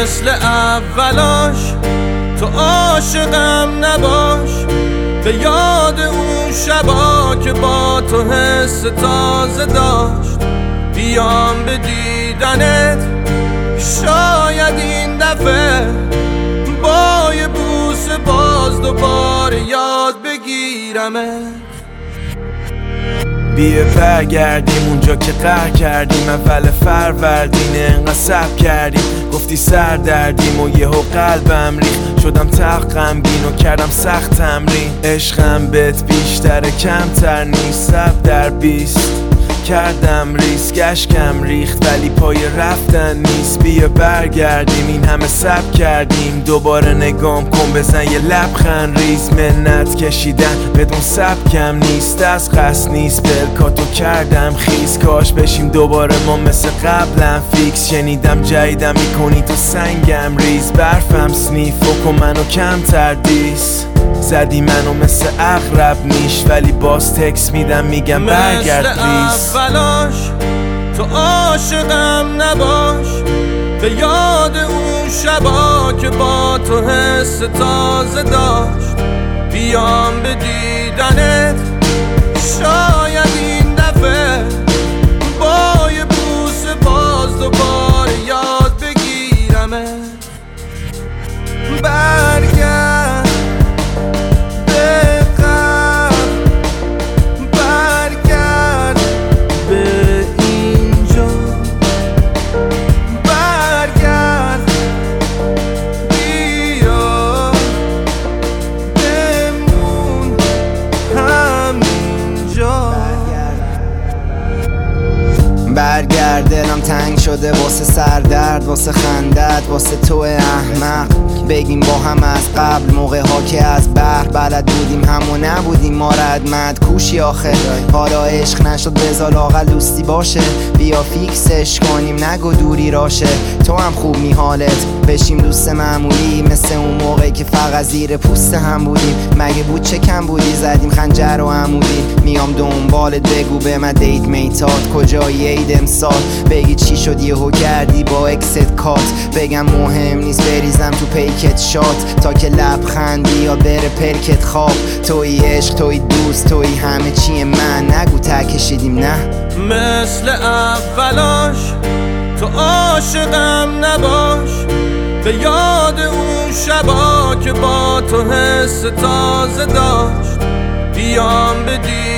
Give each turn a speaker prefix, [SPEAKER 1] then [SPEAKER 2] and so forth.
[SPEAKER 1] مثل اولاش تو عاشقم نباش، به یاد اون شبا که با تو حس تازه داشت. بیام به دیدنت شاید این دفعه با یه بوسه باز دوباره یاد بگیرمت.
[SPEAKER 2] بیا برگردیم اونجا که قهر کردیم، اول فروردین انقدر صبر کردیم. گفتی سر دردیم و یهو قلبم ریخت، شدم تق غمگین و کردم سخت تمرین. عشقم بهت بیشتر کمتر نیست، 100/20 کردم ریسک، اشکم ریخت ولی پای رفتن نیست. بیا برگردیم این همه صبر کردیم، دوباره نگام کن بزن یه لبخند ریز. منت کشیدن بدون سبکم نیست، از قصد نیست پلکاتو کردم خیز. کاش بشیم دوباره ما مثل قبلم فیکس، شنیدم جدیدم میکنی تو سنگم ریز. برفم سنیف و منو کمتر دیس، زدی منو مثل اغرب نیش ولی باز تکس میدم میگم برگرد پلیز.
[SPEAKER 1] مثل اولاش تو عاشقم نباش، به یاد اون شبا که با تو حس تازه داشت. بیام به دیدنت شاید این دفعه با یه بوسه باز دوباره یاد بگیرمت. برگرد
[SPEAKER 3] برگرد، دلم تنگ شده واسه سردرد، واسه خندت، واسه تو احمق. بگیم با هم از قبل موقع ها که از بحر بلد بودیم همو نبودیم ما ردمد کوشی آخه. حالا عشق نشد بذار لااقل دوستی باشه، بیا فیکسش کنیم نگو دوری راشه. تو هم خوب می حالت بشیم دوست معمولی، مثل اون موقعی که فقط زیر پوست هم بودیم. مگه بود چه کم بودی زدیم خنجر و عمودی. میام دنبالت بگو به من دیت میتات کجایی عید امسال. بگی چی شد یهو کردی با اکست کات، بگم مهم نیست بریزم تو پیکت شات تا که لبخندی یا بره پرکت خواب. توی عشق توی دوست توی همه چی من، نگو تکشیدیم نه.
[SPEAKER 1] مثل اولاش تو عاشقم نباش، به یاد اون شبا که با تو حس تازه داشت. بیام به